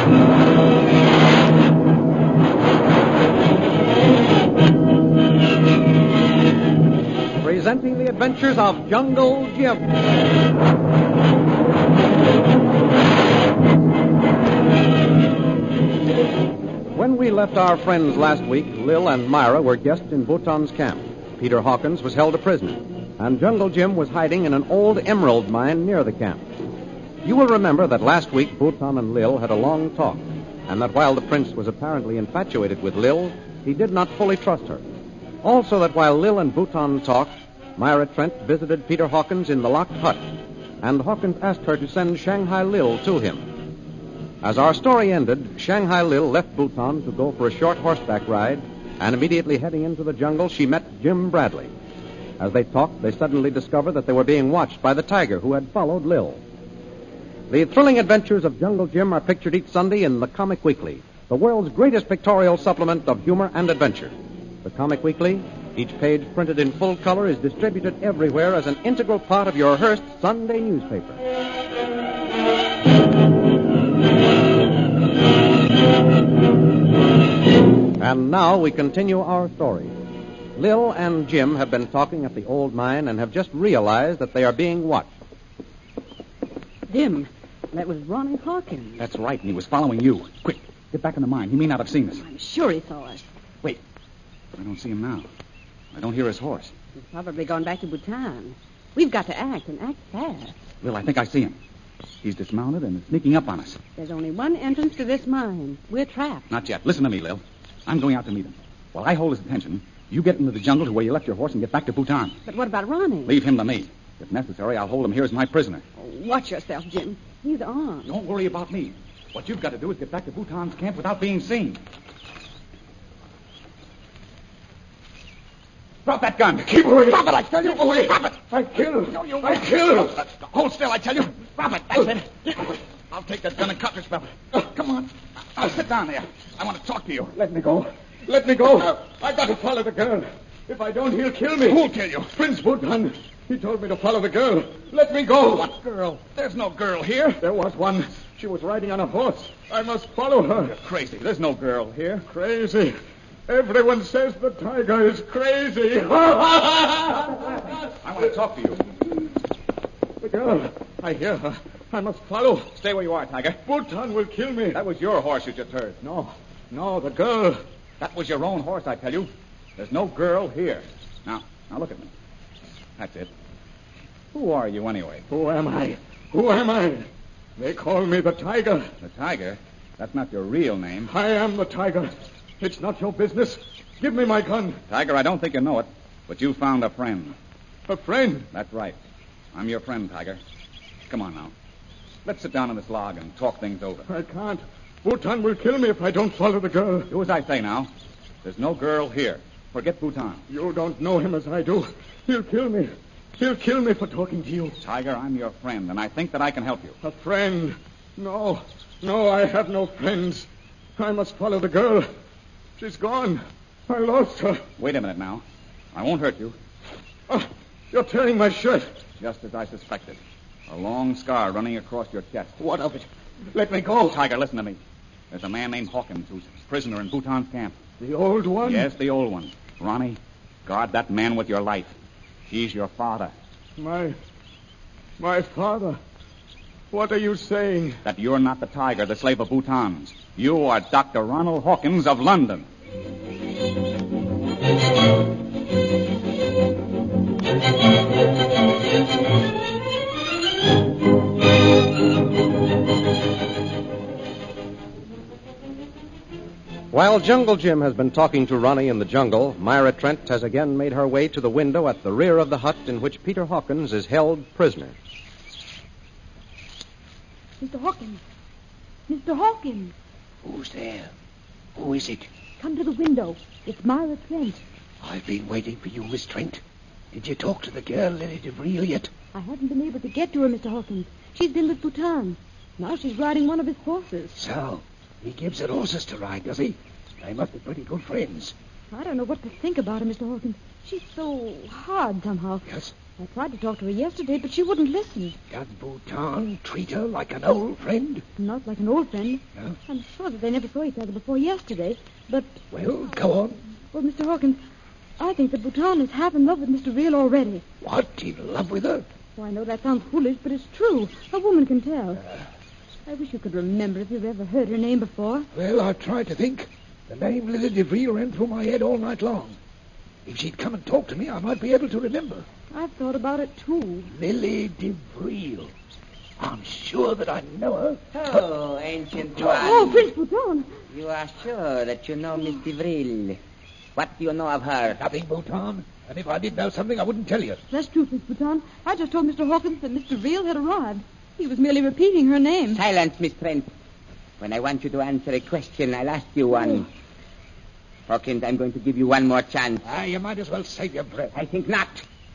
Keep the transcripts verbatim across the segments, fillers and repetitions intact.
Presenting the adventures of Jungle Jim. When we left our friends last week, Lil and Myra were guests in Bhutan's camp. Peter Hawkins was held a prisoner, and Jungle Jim was hiding in an old emerald mine near the camp. You will remember that last week Bhutan and Lil had a long talk, and that while the prince was apparently infatuated with Lil, he did not fully trust her. Also that while Lil and Bhutan talked, Myra Trent visited Peter Hawkins in the locked hut, and Hawkins asked her to send Shanghai Lil to him. As our story ended, Shanghai Lil left Bhutan to go for a short horseback ride, and immediately heading into the jungle, she met Jim Bradley. As they talked, they suddenly discovered that they were being watched by the tiger who had followed Lil. The thrilling adventures of Jungle Jim are pictured each Sunday in the Comic Weekly, the world's greatest pictorial supplement of humor and adventure. The Comic Weekly, each page printed in full color, is distributed everywhere as an integral part of your Hearst Sunday newspaper. And now we continue our story. Lil and Jim have been talking at the old mine and have just realized that they are being watched. Jim, that was Ronnie Hawkins. That's right, and he was following you. Quick, get back in the mine. He may not have seen us. I'm sure he saw us. Wait, I don't see him now. I don't hear his horse. He's probably gone back to Bhutan. We've got to act, and act fast. Lil, I think I see him. He's dismounted and is sneaking up on us. There's only one entrance to this mine. We're trapped. Not yet. Listen to me, Lil. I'm going out to meet him. While I hold his attention, you get into the jungle to where you left your horse and get back to Bhutan. But what about Ronnie? Leave him to me. If necessary, I'll hold him here as my prisoner. Oh, watch yourself, Jim. He's armed. Don't worry about me. What you've got to do is get back to Bhutan's camp without being seen. Drop that gun. Keep away. Drop it, I tell you. Keep away. Drop it. I kill. No, you I kill. Hold still, I tell you. Drop it. That's it. I'll take that gun and cut this fella. Come on. I'll sit down there. I want to talk to you. Let me go. Let me go. I got to follow the girl. If I don't, he'll kill me. Who'll kill you? Prince Bhutan. He told me to follow the girl. Let me go. What girl? There's no girl here. There was one. She was riding on a horse. I must follow her. You're crazy. There's no girl here. Crazy. Everyone says the tiger is crazy. I want to talk to you. The girl. I hear her. I must follow. Stay where you are, Tiger. Bhutan will kill me. That was your horse you just heard. No. No, the girl. That was your own horse, I tell you. There's no girl here. Now, now look at me. That's it. Who are you, anyway? Who am I? Who am I? They call me the tiger. The Tiger? That's not your real name. I am the tiger. It's not your business. Give me my gun. Tiger, I don't think you know it, but you found a friend. A friend? That's right. I'm your friend, Tiger. Come on now. Let's sit down on this log and talk things over. I can't. Bhutan will kill me if I don't follow the girl. Do as I say now. There's no girl here. Forget Bhutan. You don't know him as I do. He'll kill me. He'll kill me for talking to you. Tiger, I'm your friend, and I think that I can help you. A friend? No. No, I have no friends. I must follow the girl. She's gone. I lost her. Wait a minute now. I won't hurt you. Oh, you're tearing my shirt. Just as I suspected. A long scar running across your chest. What of it? Let me go. Tiger, listen to me. There's a man named Hawkins who's prisoner in Bhutan's camp. The old one? Yes, the old one. Ronnie, guard that man with your life. He's your father. My... my father? What are you saying? That you're not the Tiger, the slave of Bhutan's. You are Doctor Ronald Hawkins of London. While Jungle Jim has been talking to Ronnie in the jungle, Myra Trent has again made her way to the window at the rear of the hut in which Peter Hawkins is held prisoner. Mister Hawkins. Mister Hawkins. Who's there? Who is it? Come to the window. It's Myra Trent. I've been waiting for you, Miss Trent. Did you talk to the girl, Lily DeVril, yet? I haven't been able to get to her, Mister Hawkins. She's been with Bhutan. Now she's riding one of his horses. So, he gives her horses to ride, does he? They must be pretty good friends. I don't know what to think about her, Mister Hawkins. She's so hard somehow. Yes? I tried to talk to her yesterday, but she wouldn't listen. Does Bhutan treat her like an old friend? Not like an old friend. No? I'm sure that they never saw each other before yesterday, but... Well, go on. Well, Mister Hawkins, I think that Bhutan is half in love with Mister Real already. What? In love with her? Oh, I know that sounds foolish, but it's true. A woman can tell. I wish you could remember if you've ever heard her name before. Well, I've tried to think. The name Lily DeVril ran through my head all night long. If she'd come and talk to me, I might be able to remember. I've thought about it, too. Lily DeVril. I'm sure that I know her. Oh, ancient one. Oh, Prince Bhutan. You are sure that you know Miss DeVril. What do you know of her? Nothing, Bhutan. And if I did know something, I wouldn't tell you. That's true, Prince Bhutan. I just told Mister Hawkins that Mister Real had arrived. He was merely repeating her name. Silence, Miss Trent. When I want you to answer a question, I'll ask you one. Oh. Hawkins, I'm going to give you one more chance. Ah, you might as well save your breath. I think not.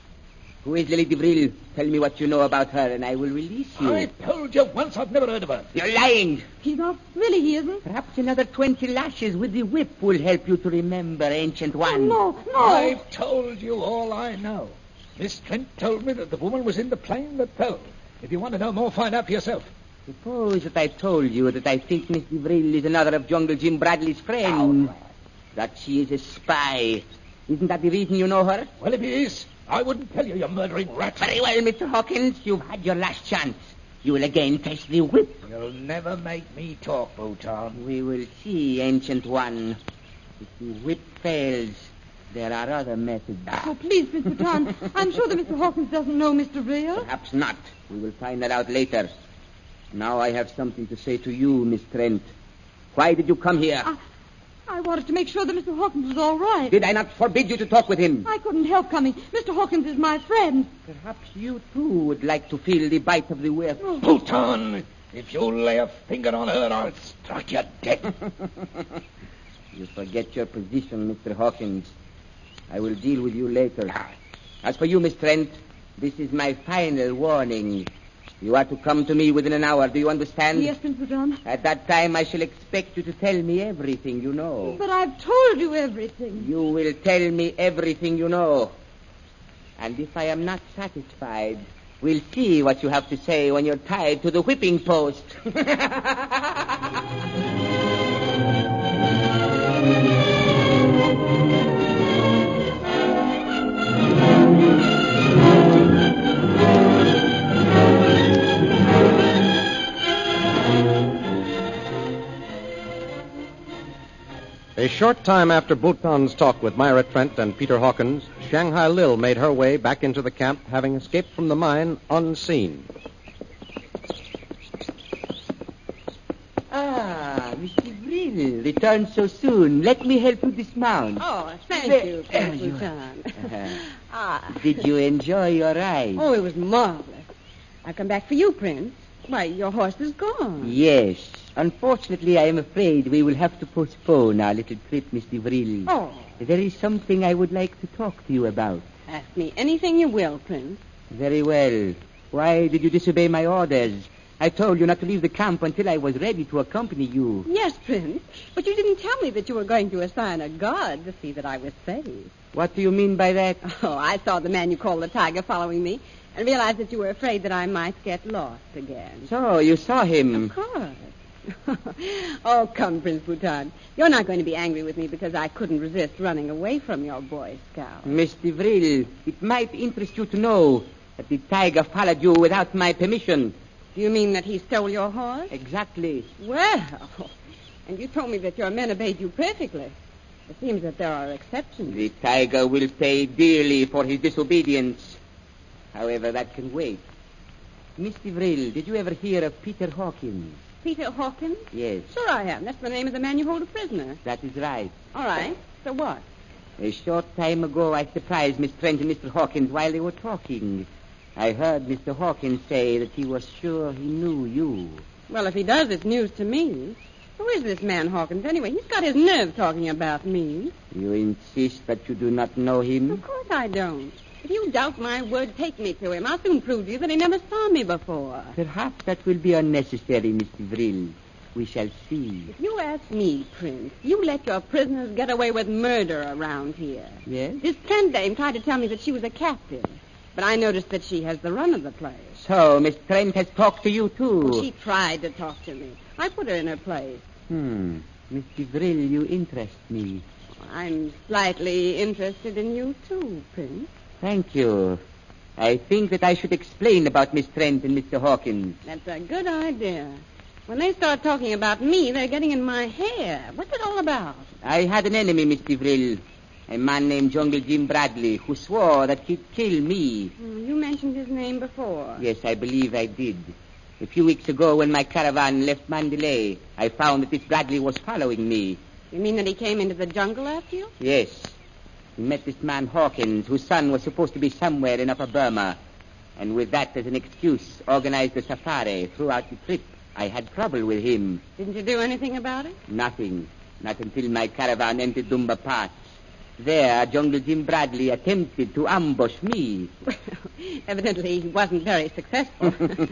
Who is Lily DeVril? Tell me what you know about her, and I will release you. I told you once I've never heard of her. You're lying. He's not. Really, he isn't. Perhaps another twenty lashes with the whip will help you to remember, Ancient One. Oh, no, no. I've told you all I know. Miss Trent told me that the woman was in the plane that fell. If you want to know more, find out for yourself. Suppose that I told you that I think Miss DeVril is another of Jungle Jim Bradley's friends. Oh. That she is a spy. Isn't that the reason you know her? Well, if it is, I wouldn't tell you, you murdering rat. Very well, Mister Hawkins. You've had your last chance. You will again face the whip. You'll never make me talk, Bhutan. We will see, Ancient One. If the whip fails, there are other methods. Oh, please, Mister Bhutan. I'm sure that Mister Hawkins doesn't know Mister Real. Perhaps not. We will find that out later. Now I have something to say to you, Miss Trent. Why did you come here? I, I wanted to make sure that Mister Hawkins was all right. Did I not forbid you to talk with him? I couldn't help coming. Mister Hawkins is my friend. Perhaps you, too, would like to feel the bite of the whip. Oh. Bhutan, if you lay a finger on her, I'll strike you dead. You forget your position, Mister Hawkins. I will deal with you later. As for you, Miss Trent, this is my final warning. You are to come to me within an hour. Do you understand? Yes, Prince Bhutan. At that time, I shall expect you to tell me everything you know. But I've told you everything. You will tell me everything you know. And if I am not satisfied, we'll see what you have to say when you're tied to the whipping post. A short time after Bhutan's talk with Myra Trent and Peter Hawkins, Shanghai Lil made her way back into the camp, having escaped from the mine unseen. Ah, Miss DeVril, returned so soon. Let me help you dismount. Oh, thank There- you, Prince Bhutan. Uh-huh. Ah. Did you enjoy your ride? Oh, it was marvelous. I've come back for you, Prince. Why, your horse is gone. Yes. Unfortunately, I am afraid we will have to postpone our little trip, Miss DeVril. Oh. There is something I would like to talk to you about. Ask me anything you will, Prince. Very well. Why did you disobey my orders? I told you not to leave the camp until I was ready to accompany you. Yes, Prince. But you didn't tell me that you were going to assign a guard to see that I was safe. What do you mean by that? Oh, I saw the man you call the Tiger following me and realized that you were afraid that I might get lost again. So, you saw him. Of course. Oh, come, Prince Bhutan. You're not going to be angry with me because I couldn't resist running away from your Boy Scout. Miss DeVril, it might interest you to know that the tiger followed you without my permission. Do you mean that he stole your horse? Exactly. Well, and you told me that your men obeyed you perfectly. It seems that there are exceptions. The tiger will pay dearly for his disobedience. However, that can wait. Miss DeVril, did you ever hear of Peter Hawkins? Peter Hawkins? Yes. Sure I have. That's the name of the man you hold a prisoner. That is right. All right. So what? A short time ago, I surprised Miss Trent and Mister Hawkins while they were talking. I heard Mister Hawkins say that he was sure he knew you. Well, if he does, it's news to me. Who is this man Hawkins, anyway? He's got his nerve talking about me. You insist that you do not know him? Of course I don't. If you doubt my word, take me to him. I'll soon prove to you that he never saw me before. Perhaps that will be unnecessary, Miss DeVril. We shall see. If you ask me, Prince, you let your prisoners get away with murder around here. Yes? This Trent dame tried to tell me that she was a captain. But I noticed that she has the run of the place. So, Miss Trent has talked to you, too. Well, she tried to talk to me. I put her in her place. Hmm. Miss DeVril, you interest me. I'm slightly interested in you, too, Prince. Thank you. I think that I should explain about Miss Trent and Mister Hawkins. That's a good idea. When they start talking about me, they're getting in my hair. What's it all about? I had an enemy, Miss DeVril. A man named Jungle Jim Bradley, who swore that he'd kill me. Mm, you mentioned his name before. Yes, I believe I did. A few weeks ago, when my caravan left Mandalay, I found that this Bradley was following me. You mean that he came into the jungle after you? Yes. He met this man Hawkins, whose son was supposed to be somewhere in Upper Burma. And with that as an excuse, organized a safari throughout the trip. I had trouble with him. Didn't you do anything about it? Nothing. Not until my caravan entered Dumba Pass. There, Jungle Jim Bradley attempted to ambush me. Well, evidently he wasn't very successful.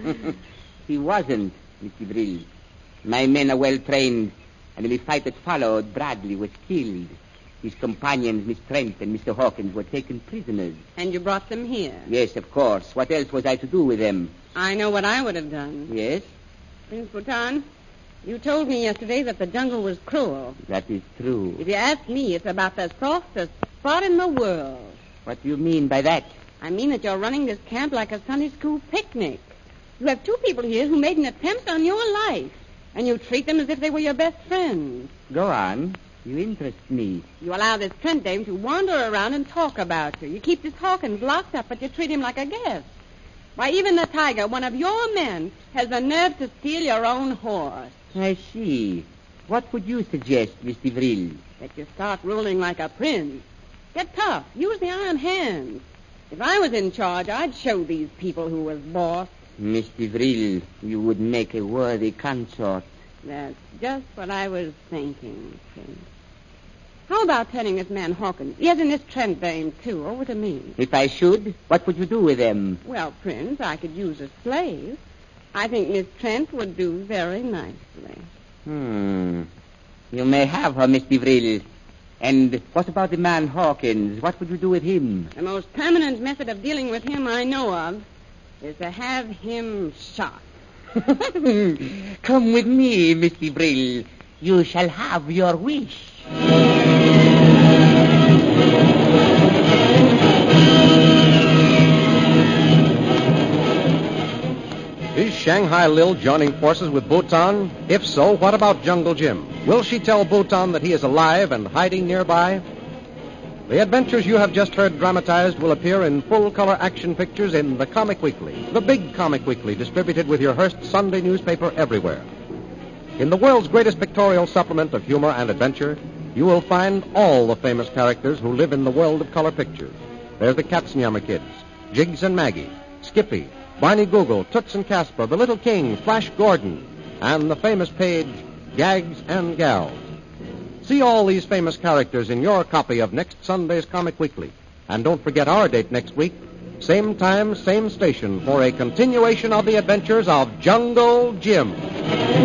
He wasn't, Miss DeVril. My men are well trained, and in the fight that followed, Bradley was killed. His companions, Miss Trent and Mister Hawkins, were taken prisoners. And you brought them here? Yes, of course. What else was I to do with them? I know what I would have done. Yes? Prince Bhutan, you told me yesterday that the jungle was cruel. That is true. If you ask me, it's about the softest spot in the world. What do you mean by that? I mean that you're running this camp like a Sunday school picnic. You have two people here who made an attempt on your life, and you treat them as if they were your best friends. Go on. You interest me. You allow this Trent dame to wander around and talk about you. You keep this Hawkins locked up, but you treat him like a guest. Why, even the tiger, one of your men, has the nerve to steal your own horse. I see. What would you suggest, Miss DeVril? That you start ruling like a prince. Get tough. Use the iron hands. If I was in charge, I'd show these people who was boss. Miss DeVril, you would make a worthy consort. That's just what I was thinking, Prince. How about turning this man Hawkins, yes, and this Trent dame, too, over to me? If I should, what would you do with them? Well, Prince, I could use a slave. I think Miss Trent would do very nicely. Hmm. You may have her, Miss DeVril. And what about the man Hawkins? What would you do with him? The most permanent method of dealing with him I know of is to have him shot. Come with me, Miss DeVril. You shall have your wish. Is Shanghai Lil joining forces with Bhutan? If so, what about Jungle Jim? Will she tell Bhutan that he is alive and hiding nearby? The adventures you have just heard dramatized will appear in full-color action pictures in the Comic Weekly, the big Comic Weekly, distributed with your Hearst Sunday newspaper everywhere. In the world's greatest pictorial supplement of humor and adventure, you will find all the famous characters who live in the world of color pictures. There's the Katzenjammer Kids, Jiggs and Maggie, Skippy, Barney Google, Toots and Casper, the Little King, Flash Gordon, and the famous page, Gags and Gals. See all these famous characters in your copy of next Sunday's Comic Weekly. And don't forget our date next week, same time, same station, for a continuation of the adventures of Jungle Jim.